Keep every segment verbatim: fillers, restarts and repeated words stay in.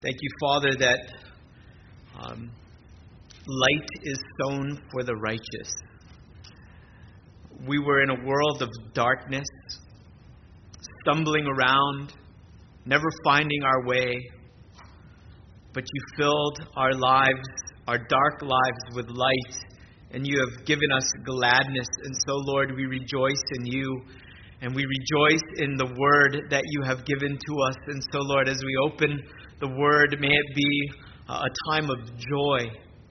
Thank you, Father, that um, light is sown for the righteous. We were in a world of darkness, stumbling around, never finding our way. But you filled our lives, our dark lives, with light, and you have given us gladness. And so, Lord, we rejoice in you, and we rejoice in the word that you have given to us. And so, Lord, as we open the word, may it be a time of joy,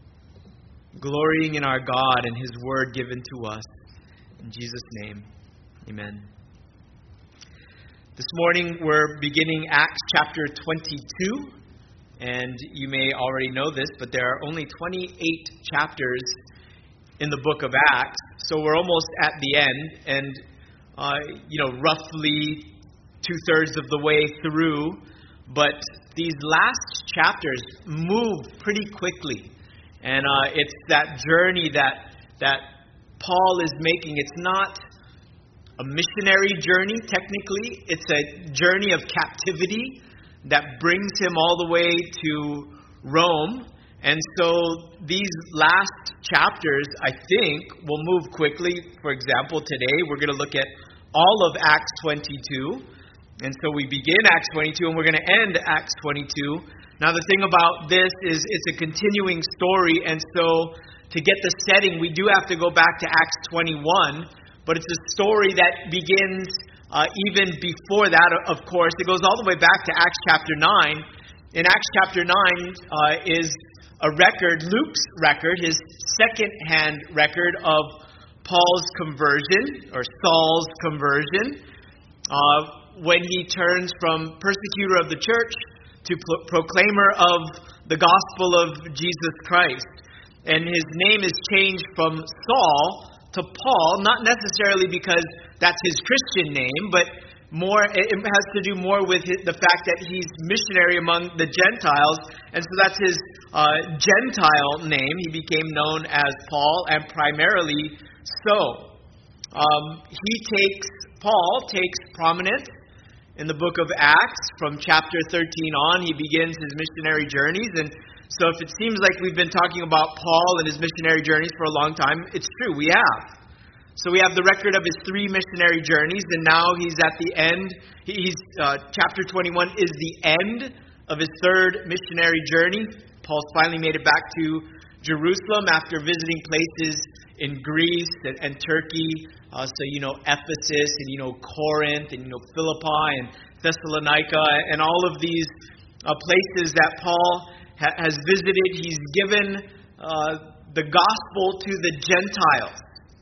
glorying in our God and his word given to us. In Jesus' name, amen. This morning we're beginning Acts chapter twenty-two, and you may already know this, but there are only twenty-eight chapters in the book of Acts, so we're almost at the end, and uh, you know, roughly two-thirds of the way through, but these last chapters move pretty quickly, and uh, it's that journey that that Paul is making. It's not a missionary journey, technically. It's a journey of captivity that brings him all the way to Rome. And so these last chapters, I think, will move quickly. For example, today we're going to look at all of Acts twenty-two. And so we begin Acts twenty-two and we're going to end Acts twenty-two. Now the thing about this is it's a continuing story. And so to get the setting, we do have to go back to Acts twenty-one. But it's a story that begins uh, even before that, of course. It goes all the way back to Acts chapter nine. In Acts chapter nine uh, is a record, Luke's record, his second-hand record of Paul's conversion, or Saul's conversion, uh, when he turns from persecutor of the church to pro- proclaimer of the gospel of Jesus Christ. And his name is changed from Saul to Paul, not necessarily because that's his Christian name, but more it has to do more with the fact that he's missionary among the Gentiles, and so that's his uh, Gentile name. He became known as Paul, and primarily so. Um, he takes, Paul takes prominence in the book of Acts. From chapter thirteen on, he begins his missionary journeys, and so if it seems like we've been talking about Paul and his missionary journeys for a long time, it's true, we have. So we have the record of his three missionary journeys, and now he's at the end. He's uh, chapter twenty-one is the end of his third missionary journey. Paul's finally made it back to Jerusalem after visiting places in Greece and, and Turkey. Uh, so, you know, Ephesus and, you know, Corinth and, you know, Philippi and Thessalonica and all of these uh, places that Paul ha- has visited. He's given uh, the gospel to the Gentiles.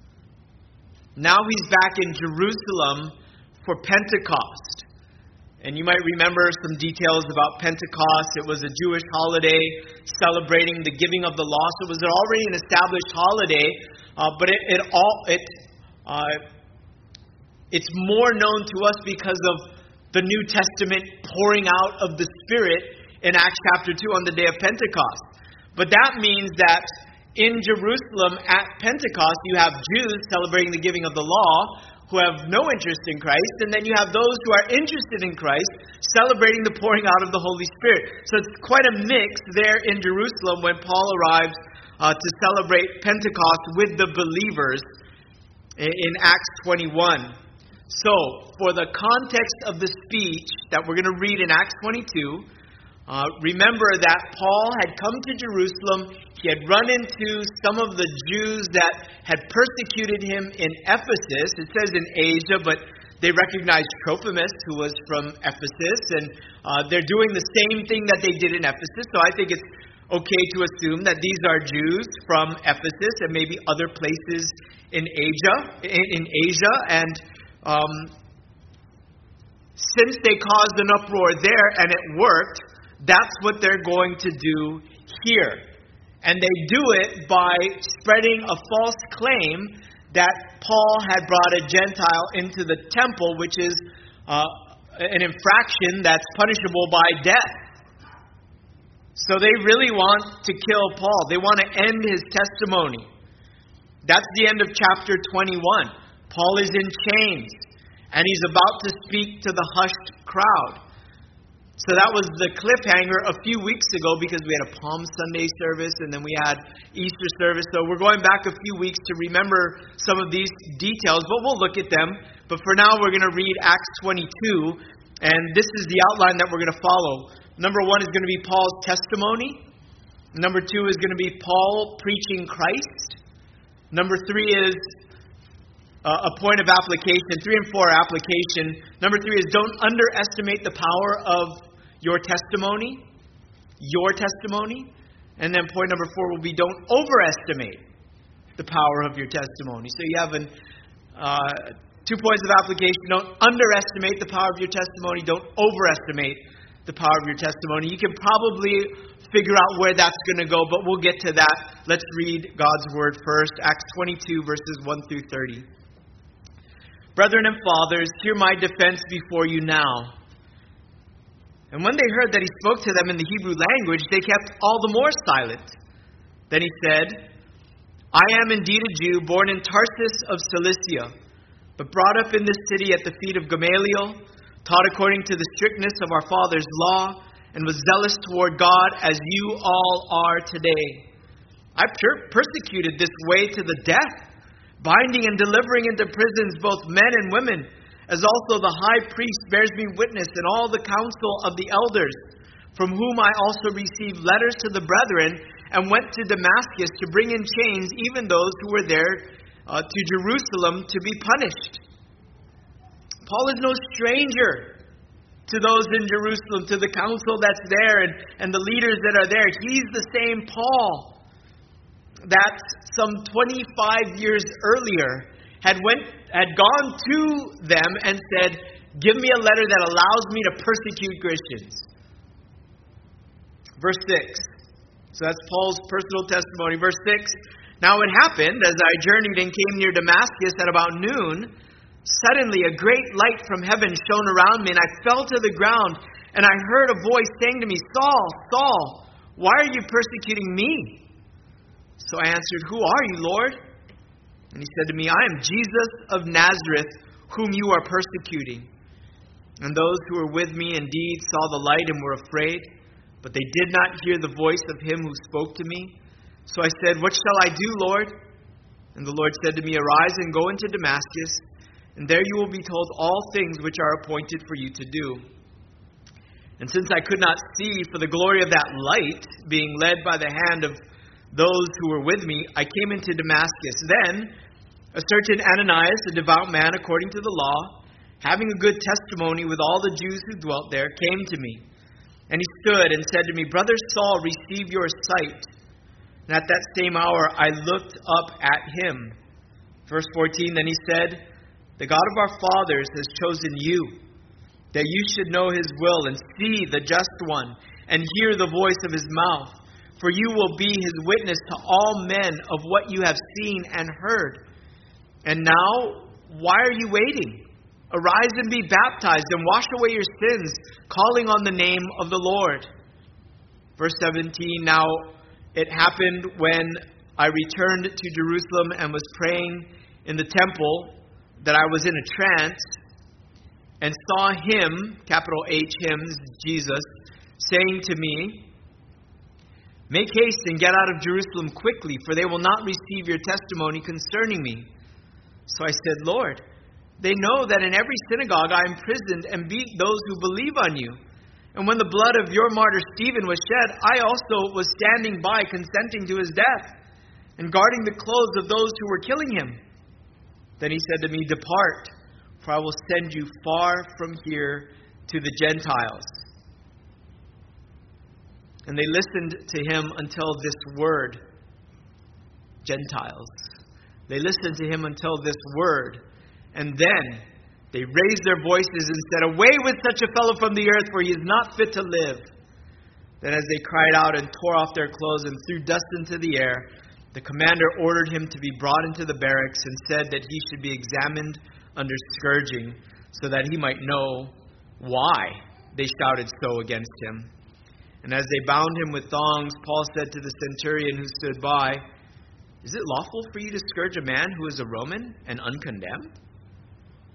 Now he's back in Jerusalem for Pentecost. And you might remember some details about Pentecost. It was a Jewish holiday celebrating the giving of the law. So it was already an established holiday, uh, but it, it all it uh, it's more known to us because of the New Testament pouring out of the Spirit in Acts chapter two on the day of Pentecost. But that means that in Jerusalem at Pentecost, you have Jews celebrating the giving of the law who have no interest in Christ, and then you have those who are interested in Christ celebrating the pouring out of the Holy Spirit. So it's quite a mix there in Jerusalem when Paul arrives uh, to celebrate Pentecost with the believers in, in Acts twenty-one. So, for the context of the speech that we're going to read in Acts twenty-two, Uh, remember that Paul had come to Jerusalem. He had run into some of the Jews that had persecuted him in Ephesus. It says in Asia, but they recognized Trophimus, who was from Ephesus, and uh, they're doing the same thing that they did in Ephesus. So I think it's okay to assume that these are Jews from Ephesus and maybe other places in Asia. In, in Asia, and um, since they caused an uproar there and it worked, that's what they're going to do here. And they do it by spreading a false claim that Paul had brought a Gentile into the temple, which is uh, an infraction that's punishable by death. So they really want to kill Paul. They want to end his testimony. That's the end of chapter twenty-one. Paul is in chains, and he's about to speak to the hushed crowd. So that was the cliffhanger a few weeks ago because we had a Palm Sunday service and then we had Easter service. So we're going back a few weeks to remember some of these details, but we'll look at them. But for now, we're going to read Acts twenty-two, and this is the outline that we're going to follow. Number one is going to be Paul's testimony. Number two is going to be Paul preaching Christ. Number three is uh, a point of application. Three and four are application. Number three is don't underestimate the power of your testimony. Your testimony. And then point number four will be don't overestimate the power of your testimony. So you have an, uh, two points of application. Don't underestimate the power of your testimony. Don't overestimate the power of your testimony. You can probably figure out where that's going to go, but we'll get to that. Let's read God's word first. Acts twenty-two, verses one through thirty. Brethren and fathers, hear my defense before you now. And when they heard that he spoke to them in the Hebrew language, they kept all the more silent. Then he said, I am indeed a Jew, born in Tarsus of Cilicia, but brought up in this city at the feet of Gamaliel, taught according to the strictness of our father's law, and was zealous toward God as you all are today. I per- persecuted this way to the death, binding and delivering into prisons both men and women, as also the high priest bears me witness and all the council of the elders, from whom I also received letters to the brethren, and went to Damascus to bring in chains even those who were there uh, to Jerusalem to be punished. Paul is no stranger to those in Jerusalem, to the council that's there and, and the leaders that are there. He's the same Paul that some twenty-five years earlier had went had gone to them and said, give me a letter that allows me to persecute Christians. Verse six. So that's Paul's personal testimony. Verse six. Now it happened, as I journeyed and came near Damascus at about noon, suddenly a great light from heaven shone around me, and I fell to the ground, and I heard a voice saying to me, Saul, Saul, why are you persecuting me? So I answered, who are you, Lord? And he said to me, I am Jesus of Nazareth, whom you are persecuting. And those who were with me indeed saw the light and were afraid, but they did not hear the voice of him who spoke to me. So I said, what shall I do, Lord? And the Lord said to me, arise and go into Damascus, and there you will be told all things which are appointed for you to do. And since I could not see for the glory of that light, being led by the hand of those who were with me, I came into Damascus. Then a certain Ananias, a devout man according to the law, having a good testimony with all the Jews who dwelt there, came to me. And he stood and said to me, Brother Saul, receive your sight. And at that same hour I looked up at him. Verse fourteen, then he said, the God of our fathers has chosen you, that you should know his will and see the just one, and hear the voice of his mouth. For you will be his witness to all men of what you have seen and heard. And now, why are you waiting? Arise and be baptized and wash away your sins, calling on the name of the Lord. Verse seventeen, now it happened when I returned to Jerusalem and was praying in the temple that I was in a trance and saw him, capital H, him, Jesus, saying to me, make haste and get out of Jerusalem quickly, for they will not receive your testimony concerning me. So I said, Lord, they know that in every synagogue I imprisoned and beat those who believe on you. And when the blood of your martyr Stephen was shed, I also was standing by, consenting to his death, and guarding the clothes of those who were killing him. Then he said to me, depart, for I will send you far from here to the Gentiles. And they listened to him until this word, Gentiles. They listened to him until this word. And then they raised their voices and said, away with such a fellow from the earth, for he is not fit to live. Then as they cried out and tore off their clothes and threw dust into the air, the commander ordered him to be brought into the barracks and said that he should be examined under scourging, so that he might know why they shouted so against him. And as they bound him with thongs, Paul said to the centurion who stood by, is it lawful for you to scourge a man who is a Roman and uncondemned?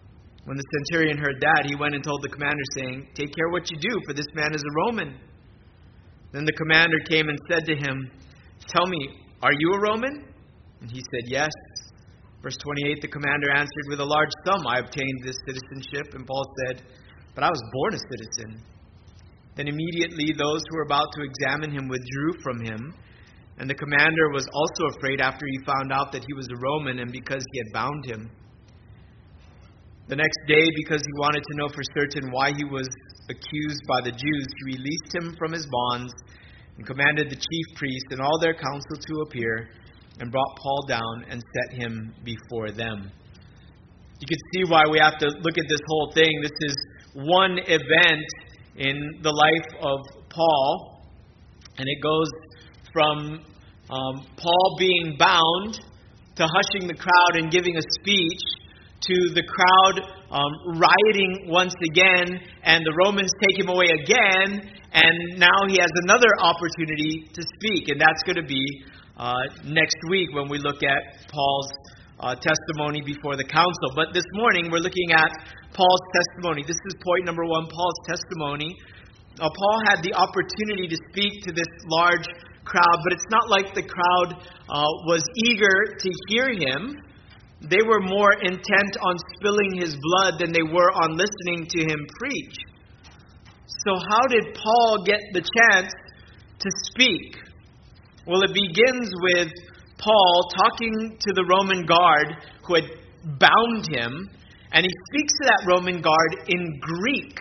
When the centurion heard that, he went and told the commander, saying, "Take care what you do, for this man is a Roman." Then the commander came and said to him, "Tell me, are you a Roman?" And he said, "Yes." Verse twenty-eight, the commander answered, "With a large sum I obtained this citizenship." And Paul said, "But I was born a citizen." Then immediately those who were about to examine him withdrew from him. And the commander was also afraid after he found out that he was a Roman and because he had bound him. The next day, because he wanted to know for certain why he was accused by the Jews, he released him from his bonds and commanded the chief priests and all their council to appear, and brought Paul down and set him before them. You can see why we have to look at this whole thing. This is one event in the life of Paul, and it goes from um, Paul being bound to hushing the crowd and giving a speech, to the crowd um, rioting once again, and the Romans take him away again, and now he has another opportunity to speak, and that's going to be uh, next week when we look at Paul's uh, testimony before the council. But this morning we're looking at Paul's testimony. This is point number one, Paul's testimony. Uh, Paul had the opportunity to speak to this large crowd, but it's not like the crowd uh, was eager to hear him. They were more intent on spilling his blood than they were on listening to him preach. So how did Paul get the chance to speak? Well, it begins with Paul talking to the Roman guard who had bound him, and he speaks to that Roman guard in Greek.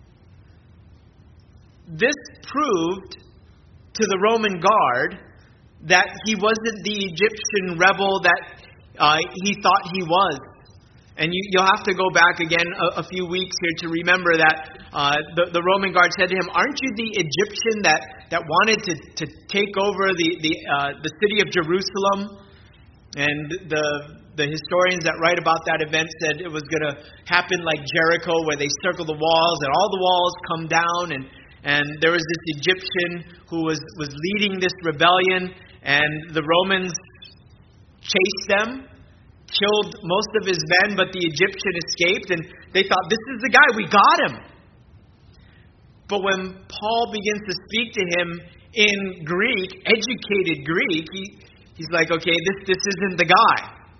This proved to the Roman guard that he wasn't the Egyptian rebel that Uh, he thought he was. And you, you'll have to go back again a, a few weeks here to remember that uh, the, the Roman guard said to him, "Aren't you the Egyptian that, that wanted to, to take over the the, uh, the city of Jerusalem?" And the the historians that write about that event said it was going to happen like Jericho, where they circle the walls and all the walls come down, and and there was this Egyptian who was was leading this rebellion, and the Romans chased them, killed most of his men, but the Egyptian escaped, and they thought, "This is the guy, we got him." But when Paul begins to speak to him in Greek, educated Greek, he, he's like, okay, this, this isn't the guy.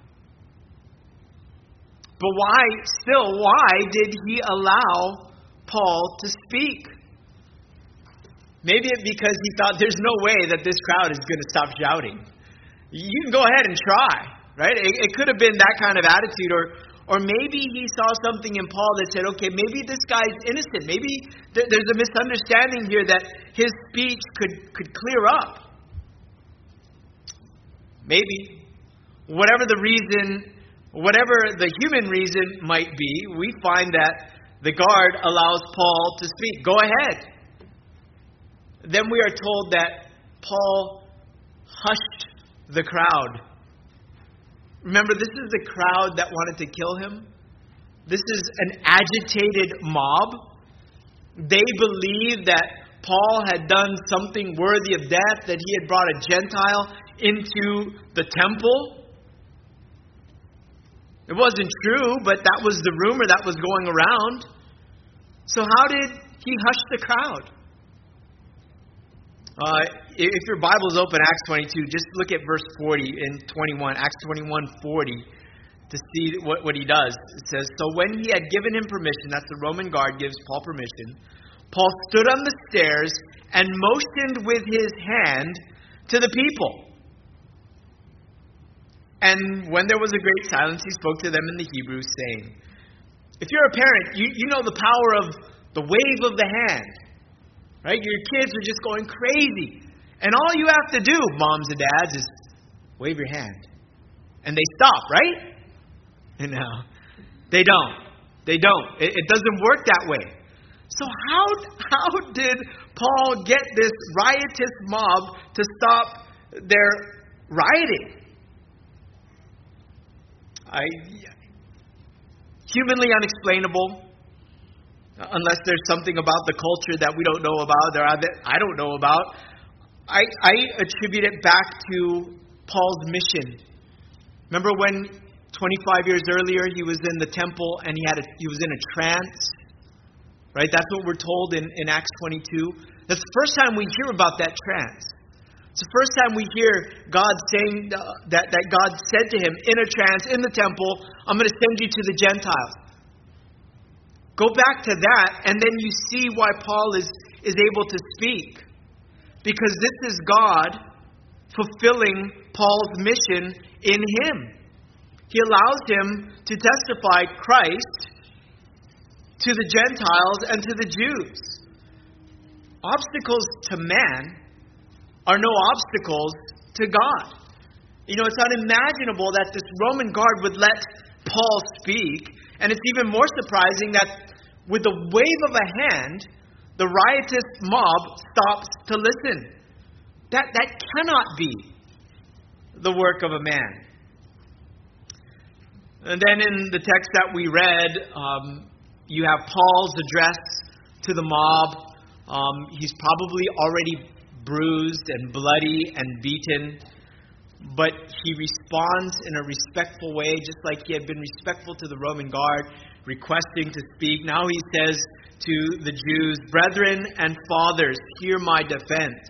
But why, still, why did he allow Paul to speak? Maybe it's because he thought there's no way that this crowd is going to stop shouting. You can go ahead and try, right? It, it could have been that kind of attitude, or or maybe he saw something in Paul that said, okay, maybe this guy's innocent. Maybe th- there's a misunderstanding here that his speech could, could clear up. Maybe. Whatever the reason, whatever the human reason might be, we find that the guard allows Paul to speak. Go ahead. Then we are told that Paul hushed the crowd. Remember, this is the crowd that wanted to kill him. This is an agitated mob. They believed that Paul had done something worthy of death, that he had brought a Gentile into the temple. It wasn't true, but that was the rumor that was going around. So how did he hush the crowd? Uh, if your Bible's open, Acts twenty-two, just look at verse forty and twenty-one, Acts twenty-one forty, to see what, what he does. It says, "So when he had given him permission," that's the Roman guard gives Paul permission, "Paul stood on the stairs and motioned with his hand to the people. And when there was a great silence, he spoke to them in the Hebrew, saying," if you're a parent, you, you know the power of the wave of the hand. Right? Your kids are just going crazy. And all you have to do, moms and dads, is wave your hand. And they stop, right? And no, they don't. They don't. It, it doesn't work that way. So how, how did Paul get this riotous mob to stop their rioting? I, humanly unexplainable. Unless there's something about the culture that we don't know about, or that I don't know about. I, I attribute it back to Paul's mission. Remember when twenty-five years earlier, he was in the temple and he had a, he was in a trance. Right? That's what we're told in, in Acts twenty-two. That's the first time we hear about that trance. It's the first time we hear God saying uh, that, that God said to him in a trance, in the temple, I'm going to send you to the Gentiles. Go back to that, and then you see why Paul is, is able to speak. Because this is God fulfilling Paul's mission in him. He allows him to testify Christ to the Gentiles and to the Jews. Obstacles to man are no obstacles to God. You know, it's unimaginable that this Roman guard would let Paul speak, and it's even more surprising that with the wave of a hand, the riotous mob stops to listen. That, that cannot be the work of a man. And then in the text that we read, um, you have Paul's address to the mob. Um, he's probably already bruised and bloody and beaten, but he responds in a respectful way, just like he had been respectful to the Roman guard, requesting to speak. Now he says to the Jews, "Brethren and fathers, hear my defense."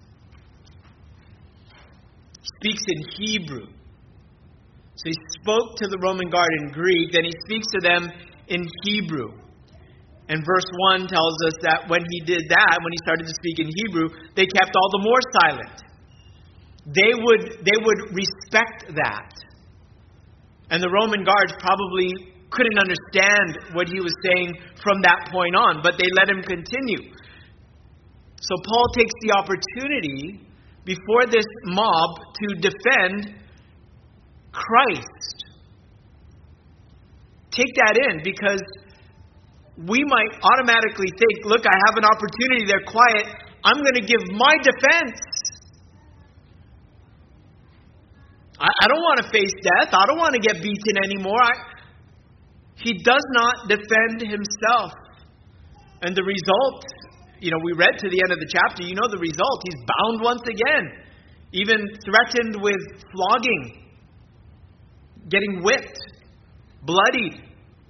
He speaks in Hebrew. So he spoke to the Roman guard in Greek, then he speaks to them in Hebrew. And verse one tells us that when he did that, when he started to speak in Hebrew, they kept all the more silent. They would, they would respect that. And the Roman guards probably couldn't understand what he was saying from that point on, but they let him continue. So Paul takes the opportunity before this mob to defend Christ. Take that in, because we might automatically think, look, I have an opportunity, they're quiet, I'm going to give my defense. I, I don't want to face death. I don't want to get beaten anymore. I, he does not defend himself. And the result, you know, we read to the end of the chapter, you know the result. He's bound once again, even threatened with flogging, getting whipped, bloodied.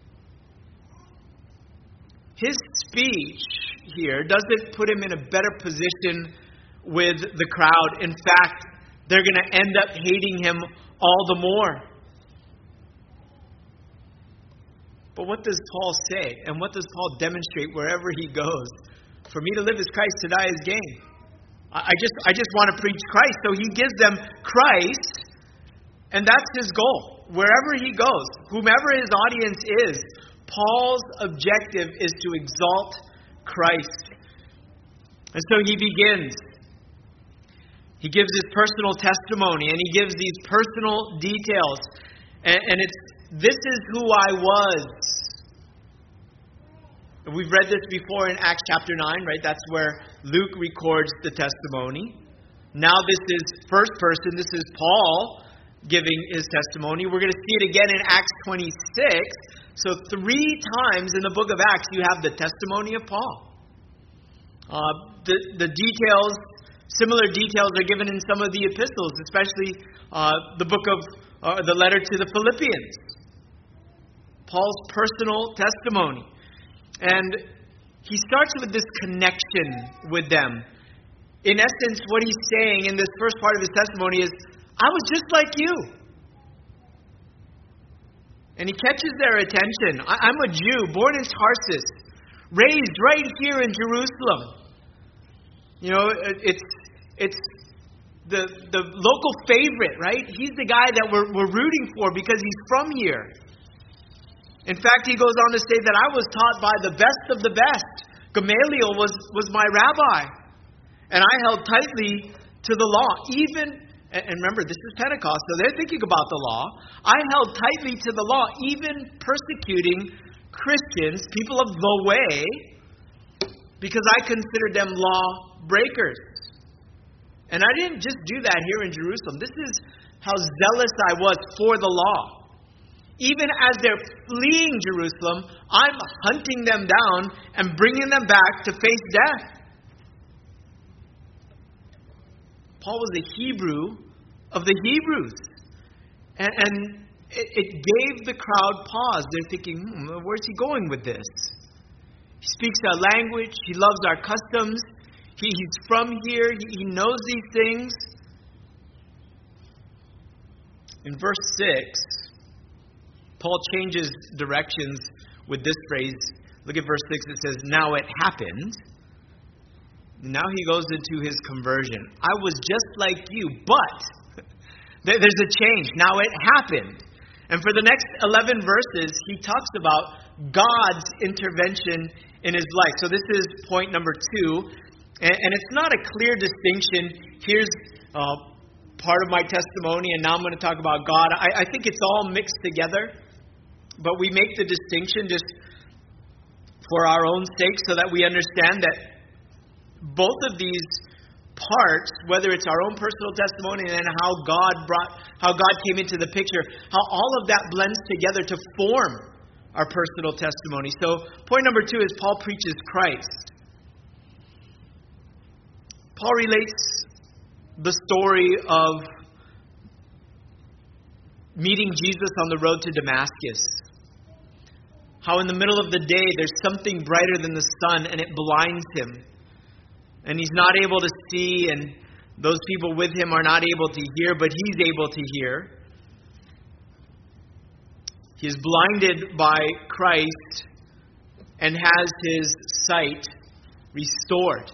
His speech here doesn't put him in a better position with the crowd. In fact, they're going to end up hating him all the more. But what does Paul say? And what does Paul demonstrate wherever he goes? For me to live is Christ, to die is gain. I just, I just want to preach Christ. So he gives them Christ, and that's his goal. Wherever he goes, whomever his audience is, Paul's objective is to exalt Christ. And so he begins. He gives his personal testimony, and he gives these personal details. And, and it's, this is who I was. And we've read this before in Acts chapter nine, right? That's where Luke records the testimony. Now this is first person. This is Paul giving his testimony. We're going to see it again in Acts twenty-six. So three times in the book of Acts, you have the testimony of Paul. Uh, the, the details, similar details are given in some of the epistles, especially uh, the book of, uh, the letter to the Philippians. Paul's personal testimony. And he starts with this connection with them. In essence, what he's saying in this first part of his testimony is, I was just like you. And he catches their attention. I, I'm a Jew, born in Tarsus, raised right here in Jerusalem. You know, it, it's it's the the local favorite, right? He's the guy that we're we're rooting for because he's from here. In fact, he goes on to say that I was taught by the best of the best. Gamaliel was was my rabbi, and I held tightly to the law, even. And remember, this is Pentecost, so they're thinking about the law. I held tightly to the law, even persecuting Christians, people of the way, because I considered them law breakers. And I didn't just do that here in Jerusalem. This is how zealous I was for the law. Even as they're fleeing Jerusalem, I'm hunting them down and bringing them back to face death. Paul was a Hebrew of the Hebrews. And, and it, it gave the crowd pause. They're thinking, hmm, where's he going with this? He speaks our language. He loves our customs. He, he's from here. He, he knows these things. In verse six, Paul changes directions with this phrase. Look at verse six. It says, now it happened. Now he goes into his conversion. I was just like you, but there's a change. Now it happened. And for the next eleven verses, he talks about God's intervention in his life. So this is point number two. And, and it's not a clear distinction. Here's uh, part of my testimony, and now I'm going to talk about God. I, I think it's all mixed together. But we make the distinction just for our own sake so that we understand that both of these parts, whether it's our own personal testimony and how God brought, how God came into the picture, how all of that blends together to form our personal testimony. So point number two is Paul preaches Christ. Paul relates the story of meeting Jesus on the road to Damascus. How in the middle of the day there's something brighter than the sun and it blinds him. And he's not able to see, and those people with him are not able to hear, but he's able to hear. He is blinded by Christ and has his sight restored.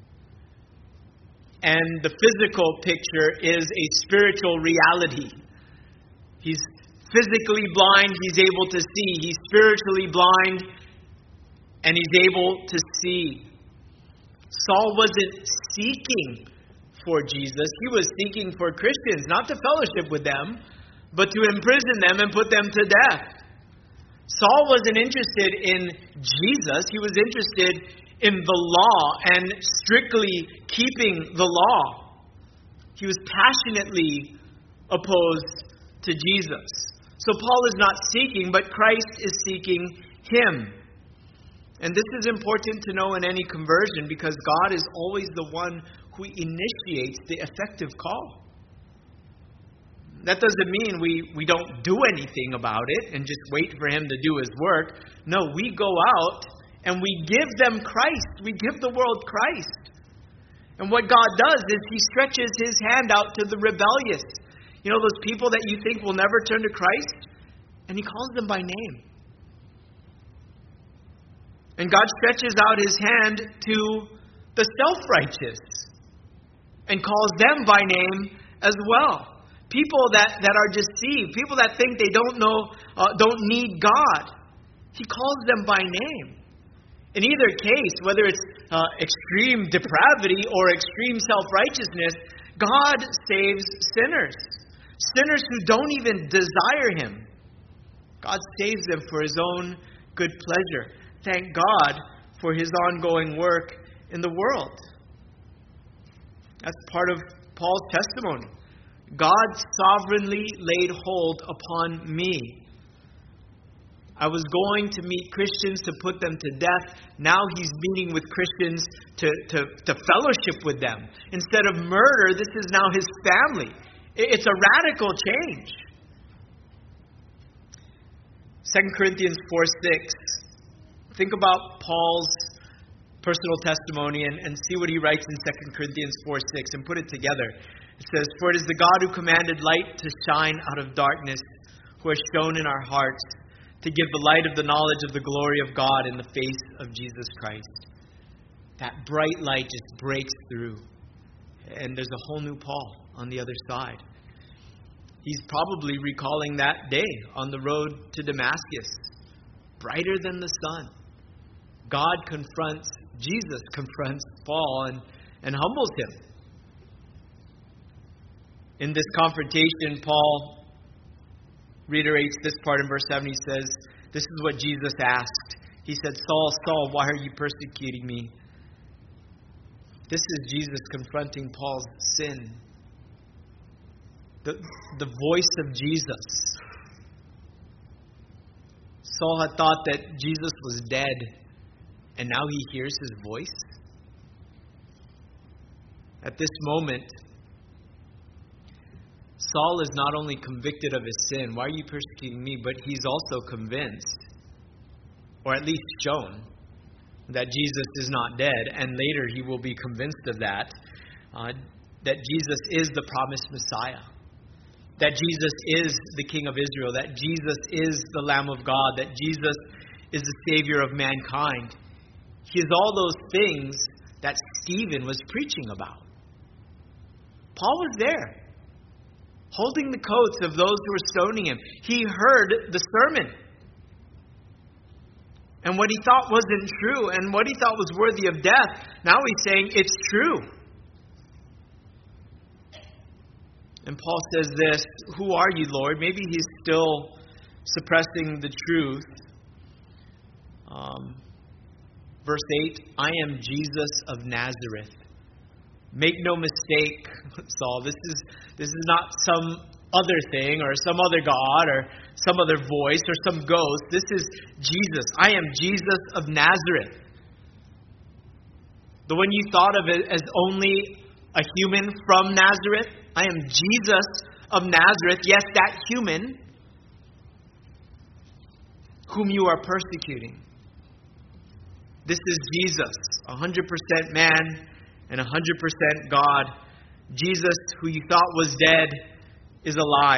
And the physical picture is a spiritual reality. He's physically blind, he's able to see. He's spiritually blind, and he's able to see. Saul wasn't seeking for Jesus. He was seeking for Christians, not to fellowship with them, but to imprison them and put them to death. Saul wasn't interested in Jesus. He was interested in the law and strictly keeping the law. He was passionately opposed to Jesus. So Paul is not seeking, but Christ is seeking him. And this is important to know in any conversion because God is always the one who initiates the effective call. That doesn't mean we, we don't do anything about it and just wait for him to do his work. No, we go out and we give them Christ. We give the world Christ. And what God does is he stretches his hand out to the rebellious. You know, those people that you think will never turn to Christ? And he calls them by name. And God stretches out his hand to the self-righteous and calls them by name as well. People that, that are deceived, people that think they don't know, uh, don't need God. He calls them by name. In either case, whether it's uh, extreme depravity or extreme self-righteousness, God saves sinners. Sinners who don't even desire him. God saves them for his own good pleasure. Thank God for his ongoing work in the world. That's part of Paul's testimony. God sovereignly laid hold upon me. I was going to meet Christians to put them to death. Now he's meeting with Christians to, to, to fellowship with them. Instead of murder, this is now his family. It's a radical change. Second Corinthians four six. Think about Paul's personal testimony and, and see what he writes in Second Corinthians four six and put it together. It says, "For it is the God who commanded light to shine out of darkness, who has shone in our hearts to give the light of the knowledge of the glory of God in the face of Jesus Christ." That bright light just breaks through. And there's a whole new Paul on the other side. He's probably recalling that day on the road to Damascus. Brighter than the sun. God confronts, Jesus confronts Paul and, and humbles him. In this confrontation, Paul reiterates this part in verse seven. He says, this is what Jesus asked. He said, "Saul, Saul, why are you persecuting me?" This is Jesus confronting Paul's sin. The, the voice of Jesus. Saul had thought that Jesus was dead, and now he hears his voice. At this moment, Saul is not only convicted of his sin, why are you persecuting me? But he's also convinced, or at least shown, that Jesus is not dead. And later he will be convinced of that, uh, that Jesus is the promised Messiah. That Jesus is the King of Israel. That Jesus is the Lamb of God. That Jesus is the Savior of mankind. He is all those things that Stephen was preaching about. Paul was there, holding the coats of those who were stoning him. He heard the sermon. And what he thought wasn't true, and what he thought was worthy of death, now he's saying it's true. And Paul says this, "Who are you, Lord?" Maybe he's still suppressing the truth. Um, verse eight, "I am Jesus of Nazareth." Make no mistake, Saul, this is this is not some other thing or some other god or some other voice or some ghost. This is Jesus. I am Jesus of Nazareth. The one you thought of as only a human from Nazareth, I am Jesus of Nazareth. Yes, that human whom you are persecuting. This is Jesus, one hundred percent man and one hundred percent God. Jesus, who you thought was dead, is alive.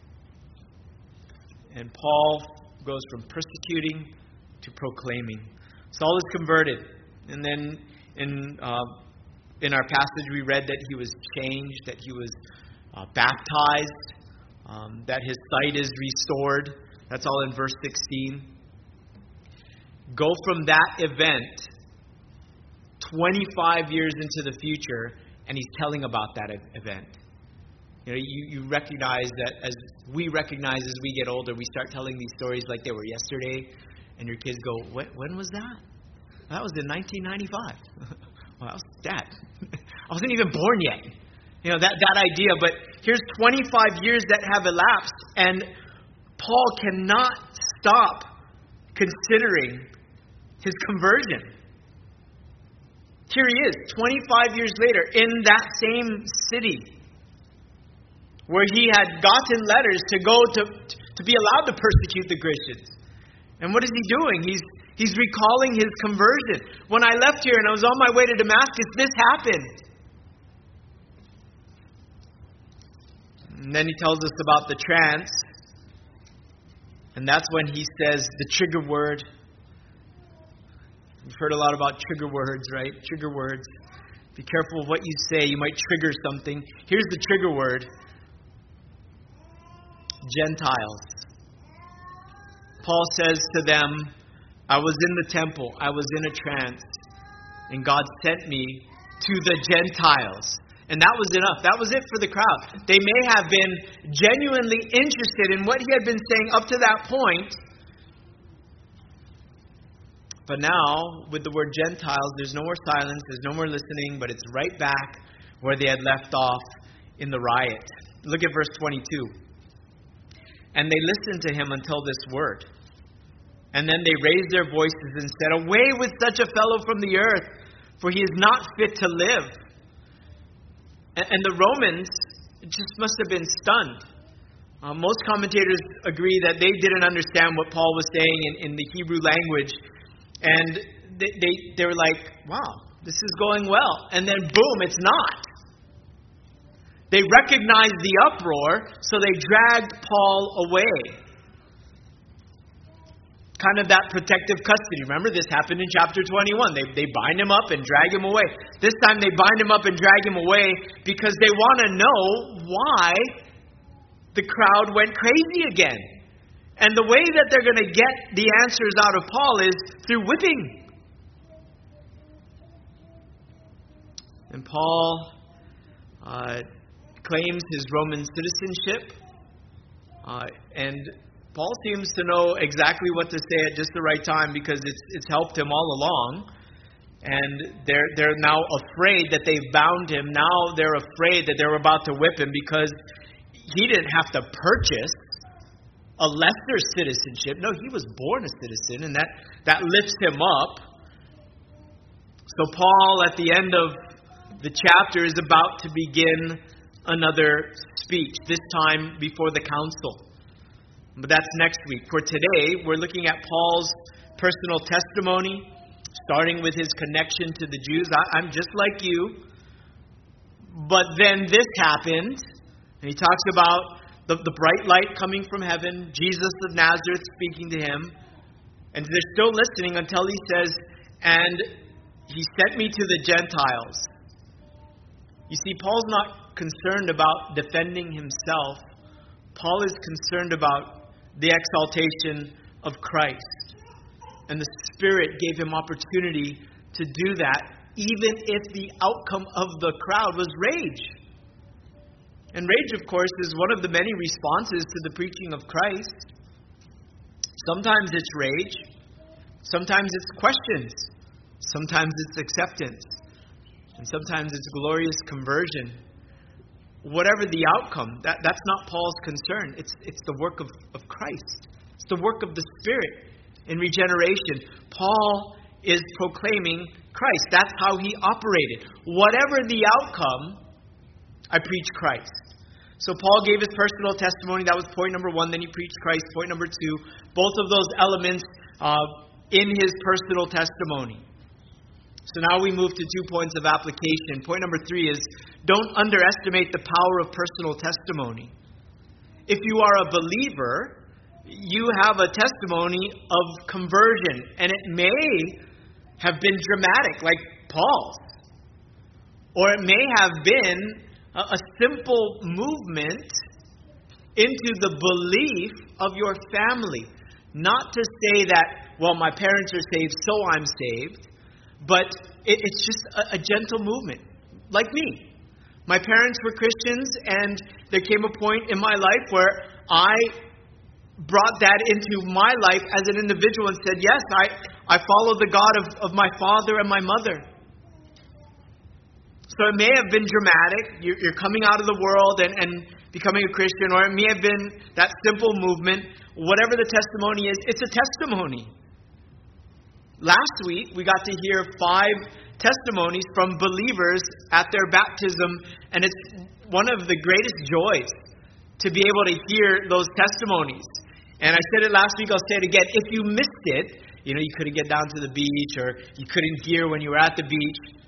And Paul goes from persecuting to proclaiming. Saul is converted. And then in uh, in our passage we read that he was changed, that he was uh, baptized, um, that his sight is restored. That's all in verse sixteen. Go from that event twenty-five years into the future, and he's telling about that event. You know, you, you recognize that as we recognize as we get older, we start telling these stories like they were yesterday, and your kids go, "When, when was that?" That was in nineteen ninety-five. Well, that was that. I wasn't even born yet. You know, that, that idea. But here's twenty-five years that have elapsed, and Paul cannot stop considering his conversion. Here he is, twenty-five years later, in that same city where he had gotten letters to go to, to be allowed to persecute the Christians. And what is he doing? He's he's recalling his conversion. When I left here and I was on my way to Damascus, this happened. And then he tells us about the trance. And that's when he says the trigger word. You've heard a lot about trigger words, right? Trigger words. Be careful of what you say. You might trigger something. Here's the trigger word. Gentiles. Paul says to them, I was in the temple. I was in a trance. And God sent me to the Gentiles. And that was enough. That was it for the crowd. They may have been genuinely interested in what he had been saying up to that point. But now, with the word Gentiles, there's no more silence, there's no more listening, but it's right back where they had left off in the riot. Look at verse twenty-two. And they listened to him until this word. And then they raised their voices and said, Away with such a fellow from the earth, for he is not fit to live. And the Romans just must have been stunned. Uh, most commentators agree that they didn't understand what Paul was saying in, in the Hebrew language. And they, they, they were like, wow, this is going well. And then boom, it's not. They recognized the uproar, so they dragged Paul away. Kind of that protective custody. Remember, this happened in chapter twenty-one. They they bind him up and drag him away. This time they bind him up and drag him away because they want to know why the crowd went crazy again. And the way that they're going to get the answers out of Paul is through whipping. And Paul uh, claims his Roman citizenship. Uh, and Paul seems to know exactly what to say at just the right time because it's it's helped him all along. And they're they're now afraid that they've bound him. Now they're afraid that they're about to whip him because he didn't have to purchase a lesser citizenship. No, he was born a citizen, and that, that lifts him up. So Paul, at the end of the chapter, is about to begin another speech, this time before the council. But that's next week. For today, we're looking at Paul's personal testimony, starting with his connection to the Jews. I, I'm just like you, but then this happened. And he talks about the, the bright light coming from heaven, Jesus of Nazareth speaking to him. And they're still listening until he says, and he sent me to the Gentiles. You see, Paul's not concerned about defending himself. Paul is concerned about the exaltation of Christ. And the Spirit gave him opportunity to do that, even if the outcome of the crowd was rage. And rage, of course, is one of the many responses to the preaching of Christ. Sometimes it's rage. Sometimes it's questions. Sometimes it's acceptance. And sometimes it's glorious conversion. Whatever the outcome, that, that's not Paul's concern. It's, it's the work of, of Christ. It's the work of the Spirit in regeneration. Paul is proclaiming Christ. That's how he operated. Whatever the outcome, I preach Christ. So Paul gave his personal testimony. That was point number one. Then he preached Christ. Point number two. Both of those elements uh, in his personal testimony. So now we move to two points of application. Point number three is, don't underestimate the power of personal testimony. If you are a believer, you have a testimony of conversion, and it may have been dramatic, like Paul's. Or it may have been a, a simple movement into the belief of your family. Not to say that, well, my parents are saved, so I'm saved. But it, it's just a, a gentle movement, like me. My parents were Christians, and there came a point in my life where I brought that into my life as an individual and said, yes, I, I follow the God of, of my father and my mother. So it may have been dramatic. You're, you're coming out of the world and, and becoming a Christian, or it may have been that simple movement. Whatever the testimony is, it's a testimony. Last week, we got to hear five testimonies from believers at their baptism, and it's one of the greatest joys to be able to hear those testimonies. And I said it last week, I'll say it again. If you missed it, you know, you couldn't get down to the beach, or you couldn't hear when you were at the beach,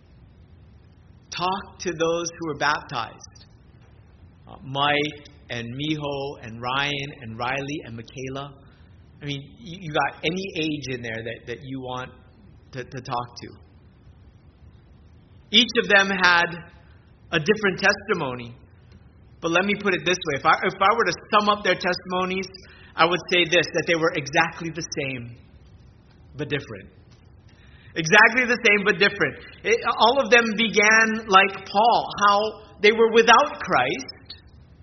talk to those who were baptized. Uh, Mike and Miho and Ryan and Riley and Michaela. I mean, you, you got any age in there that, that you want to, to talk to. Each of them had a different testimony. But let me put it this way. If I, if I were to sum up their testimonies, I would say this, that they were exactly the same, but different. Exactly the same, but different. It, all of them began like Paul, how they were without Christ.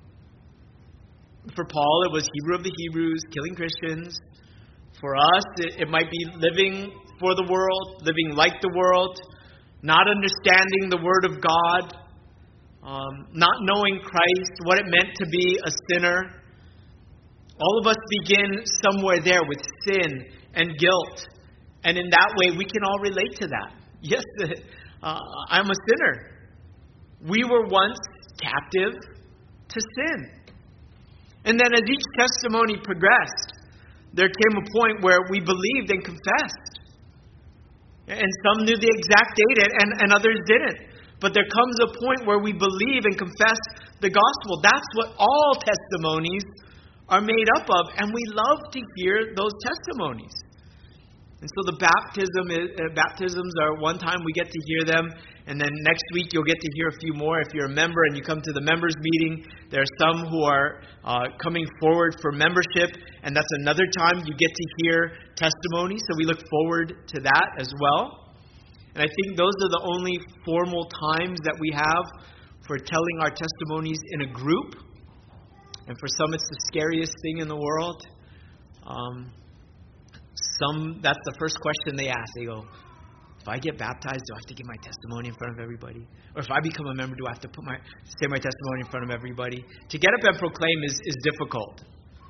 For Paul, it was Hebrew of the Hebrews, killing Christians. For us, it, it might be living for the world, living like the world, not understanding the Word of God, um, not knowing Christ, what it meant to be a sinner. All of us begin somewhere there with sin and guilt. And in that way, we can all relate to that. Yes, uh, I'm a sinner. We were once captive to sin. And then as each testimony progressed, there came a point where we believed and confessed. And some knew the exact date and, and others didn't. But there comes a point where we believe and confess the gospel. That's what all testimonies are made up of. And we love to hear those testimonies. And so the baptism is, uh, baptisms are one time we get to hear them. And then next week you'll get to hear a few more. If you're a member and you come to the members meeting, there are some who are uh, coming forward for membership. And that's another time you get to hear testimony. So we look forward to that as well. And I think those are the only formal times that we have for telling our testimonies in a group. And for some it's the scariest thing in the world. Um, some, that's the first question they ask. They go, if I get baptized, do I have to give my testimony in front of everybody? Or if I become a member, do I have to put my say my testimony in front of everybody? To get up and proclaim is, is difficult.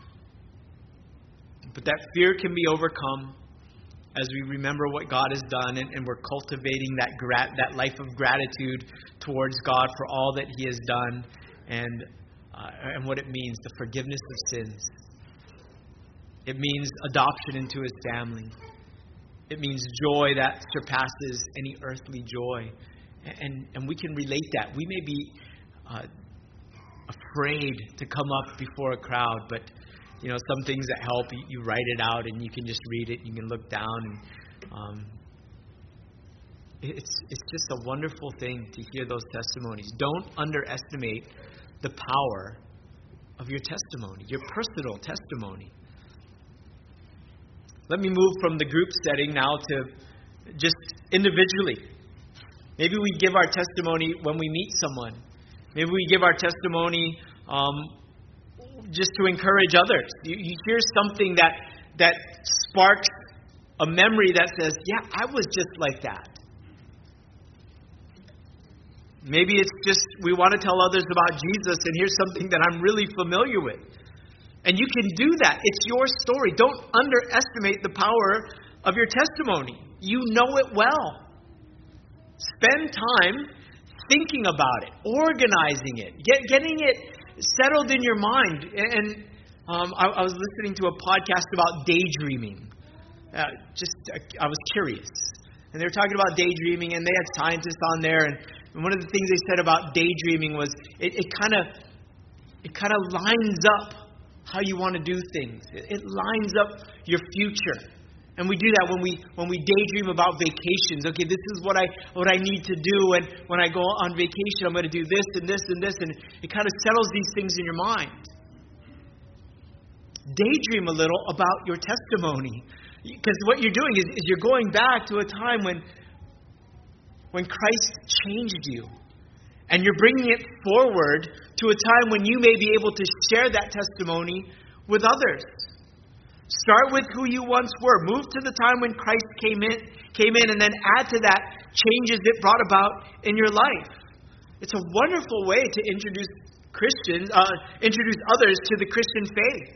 But that fear can be overcome as we remember what God has done, and, and we're cultivating that grat, that life of gratitude towards God for all that He has done. And uh, and what it means, the forgiveness of sins. It means adoption into His family. It means joy that surpasses any earthly joy. And, and we can relate that. We may be uh, afraid to come up before a crowd, but you know, some things that help, you, you write it out and you can just read it. You can look down, and um, it's it's just a wonderful thing to hear those testimonies. Don't underestimate the power of your testimony, your personal testimony. Let me move from the group setting now to just individually. Maybe we give our testimony when we meet someone. Maybe we give our testimony um, just to encourage others. You, you hear something that that sparks a memory that says, yeah, I was just like that. Maybe it's just we want to tell others about Jesus, and here's something that I'm really familiar with. And you can do that. It's your story. Don't underestimate the power of your testimony. You know it well. Spend time thinking about it, organizing it, get, getting it settled in your mind. And um, I, I was listening to a podcast about daydreaming. Uh, just, uh, I was curious. And they were talking about daydreaming, and they had scientists on there. And, and one of the things they said about daydreaming was it kind of it kind of lines up how you want to do things. It, it lines up your future. And we do that when we when we daydream about vacations. Okay, this is what I what I need to do, and when I go on vacation, I'm going to do this and this and this, and it kind of settles these things in your mind. Daydream a little about your testimony, because what you're doing is, is you're going back to a time when when Christ changed you, and you're bringing it forward to a time when you may be able to share that testimony with others. Start with who you once were. Move to the time when Christ came in, came in, and then add to that changes it brought about in your life. It's a wonderful way to introduce Christians, uh, introduce others to the Christian faith.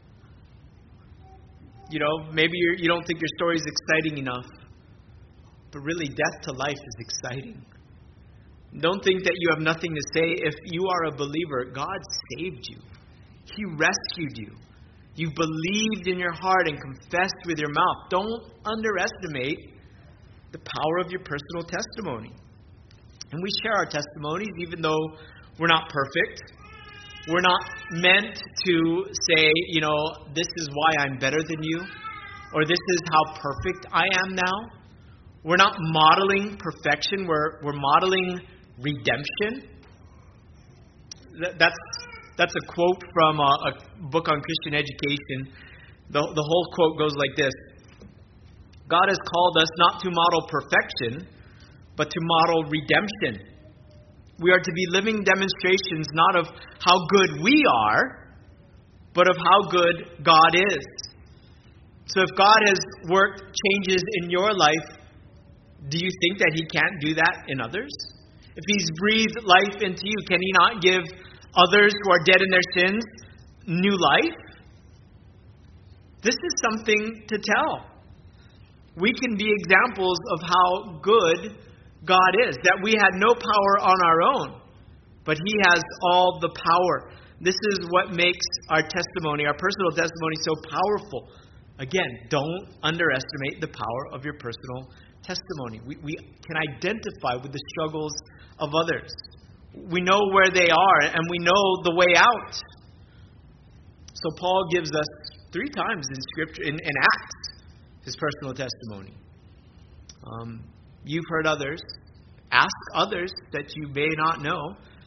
You know, maybe you're, you don't think your story is exciting enough, but really, death to life is exciting. Don't think that you have nothing to say. If you are a believer, God saved you. He rescued you. You believed in your heart and confessed with your mouth. Don't underestimate the power of your personal testimony. And we share our testimonies even though we're not perfect. We're not meant to say, you know, this is why I'm better than you, or this is how perfect I am now. We're not modeling perfection. We're, we're modeling redemption. That, that's... That's a quote from a, a book on Christian education. The, the whole quote goes like this. God has called us not to model perfection, but to model redemption. We are to be living demonstrations not of how good we are, but of how good God is. So if God has worked changes in your life, do you think that He can't do that in others? If He's breathed life into you, can He not give others who are dead in their sins new life? This is something to tell. We can be examples of how good God is, that we had no power on our own, but He has all the power. This is what makes our testimony, our personal testimony, so powerful. Again, don't underestimate the power of your personal testimony. We, we can identify with the struggles of others. We know where they are, and we know the way out. So Paul gives us three times in Scripture, in, in Acts, his personal testimony. Um, you've heard others. Ask others that you may not know.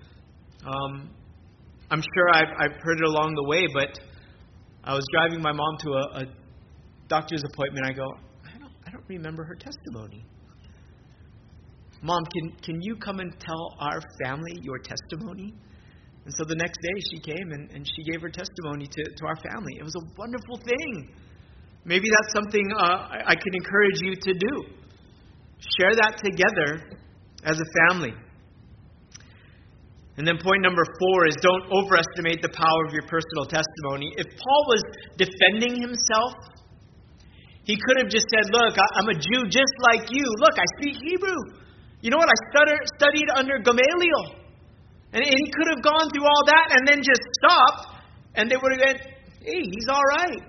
Um, I'm sure I've, I've heard it along the way, but I was driving my mom to a, a doctor's appointment. I go, I don't, I don't remember her testimony. Mom, can, can you come and tell our family your testimony? And so the next day she came and, and she gave her testimony to, to our family. It was a wonderful thing. Maybe that's something uh, I, I can encourage you to do. Share that together as a family. And then point number four is don't overestimate the power of your personal testimony. If Paul was defending himself, he could have just said, look, I, I'm a Jew just like you. Look, I speak Hebrew. You know what? I stutter, studied under Gamaliel. And, and he could have gone through all that and then just stopped, and they would have been, hey, he's all right.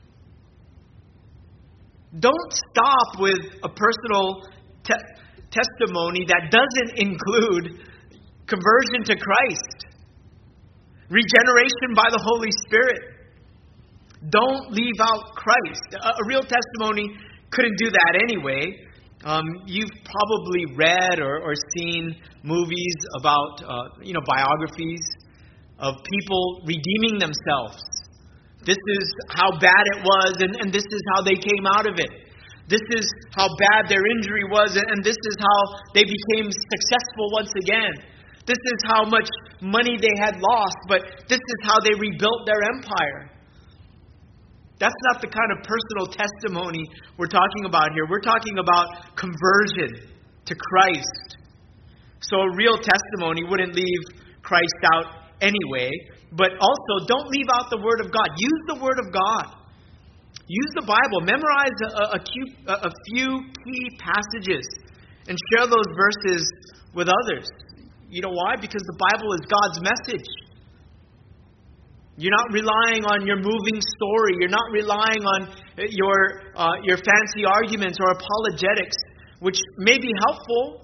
Don't stop with a personal te- testimony that doesn't include conversion to Christ, regeneration by the Holy Spirit. Don't leave out Christ. A, a real testimony couldn't do that anyway. Um, you've probably read or, or seen movies about, uh, you know, biographies of people redeeming themselves. This is how bad it was, and, and this is how they came out of it. This is how bad their injury was, and this is how they became successful once again. This is how much money they had lost, but this is how they rebuilt their empire. That's not the kind of personal testimony we're talking about here. We're talking about conversion to Christ. So a real testimony wouldn't leave Christ out anyway. But also, don't leave out the Word of God. Use the Word of God. Use the Bible. Memorize a, a, a, a few key passages and share those verses with others. You know why? Because the Bible is God's message. You're not relying on your moving story. You're not relying on your uh, your fancy arguments or apologetics, which may be helpful.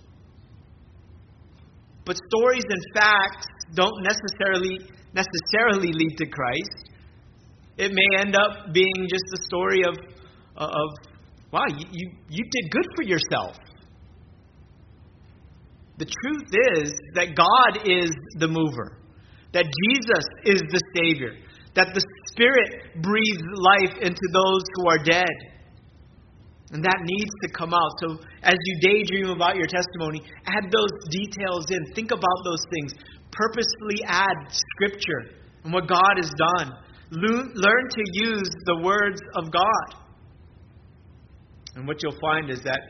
But stories and facts don't necessarily necessarily lead to Christ. It may end up being just a story of of wow, you you, you did good for yourself. The truth is that God is the mover. That Jesus is the Savior. That the Spirit breathes life into those who are dead. And that needs to come out. So as you daydream about your testimony, add those details in. Think about those things. Purposefully add Scripture and what God has done. Learn to use the words of God. And what you'll find is that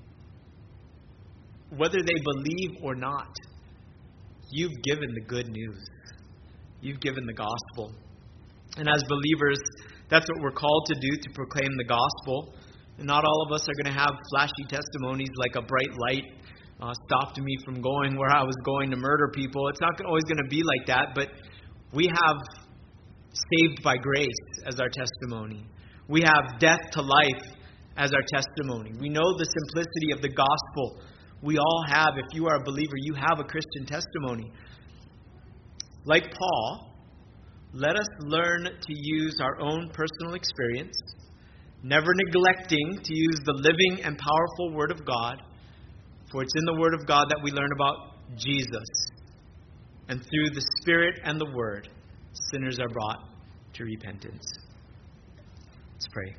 whether they believe or not, you've given the good news. You've given the gospel. And as believers, that's what we're called to do, to proclaim the gospel. And not all of us are going to have flashy testimonies like a bright light uh, stopped me from going where I was going to murder people. It's not always going to be like that, but we have saved by grace as our testimony. We have death to life as our testimony. We know the simplicity of the gospel. We all have, if you are a believer, you have a Christian testimony. Like Paul, let us learn to use our own personal experience, never neglecting to use the living and powerful Word of God, for it's in the Word of God that we learn about Jesus. And through the Spirit and the Word, sinners are brought to repentance. Let's pray.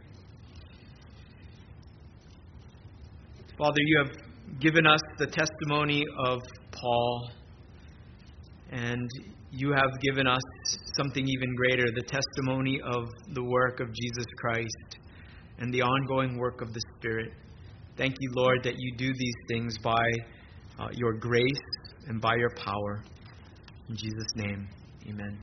Father, you have given us the testimony of Paul, and you have given us something even greater, the testimony of the work of Jesus Christ and the ongoing work of the Spirit. Thank you, Lord, that you do these things by uh, your grace and by your power. In Jesus' name, amen.